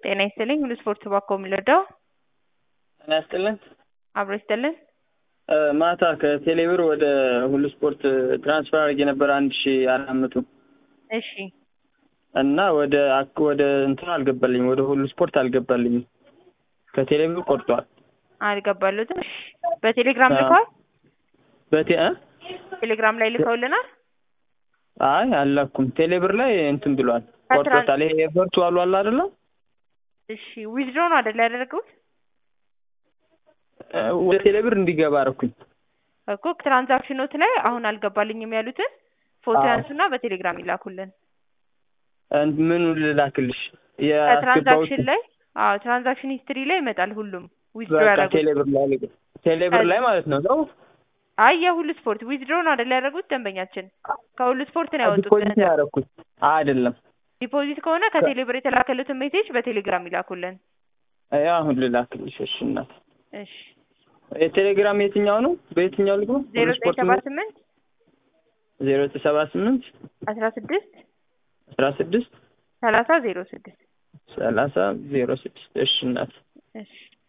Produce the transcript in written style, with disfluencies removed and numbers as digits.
ጤና ይስጥልኝ ሁሉ ስፖርት ባኮ የሚለዳው ጤና ይስጥልኝ አብሮ ይስጥልን። ማታ ከቴሌብር ወደ ሁሉ ስፖርት ትራንስፈር አድርጌ ነበር 1400 እሺ እና ወደ እንትን አልገባልኝም፣ ወደ ሁሉ ስፖርት አልገባልኝም። ከቴሌብር ቆርጧል። አልገባሉትም። በቴሌግራም ልከዋል? ቴሌግራም ላይ ልከውልናል? አይ አላኩም። ቴሌብር ላይ እንትን ብሏል፣ ቆርጦታል። ይሄ ቨርቹዋሉ አለ አይደል? እሺ ዊዝድሮ ነው አይደል ያደረጉት? ወደ ቴሌብር እንዲገባ አደረኩኝ እኮ። ትራንዛክሽን ኖት ላይ አሁን አልገባልኝም ያሉትን ፎቶ ያንሱና በቴሌግራም ይላኩልን። ምን ልላክልሽ? የትራንዛክሽን ላይ ትራንዛክሽን ሂስትሪ ላይ ይመጣል ሁሉም ዊዝድሮ ያደረጉት። ቴሌብር ላይ ማለት ነው ነው? አይ የሁሉ ስፖርት ዊዝድሮ ነው አይደል ያደረጉት? ደንበኛችን ከሁሉ ስፖርት ነው ያወጡት። ዲፖዚት ያደረኩት አይደለም። ዲፖዚት ከሆነ ከቴሌብር የተላከሉትን ሜሴጅ በቴሌግራም ይላኩልን። አሁን ልላክልሽ። እሺ እናት። እሺ የቴሌግራም የትኛው ነው? በየትኛው ልግባ? 0978 0978 16 16 30 06 30 06 እሺ እናት። እሺ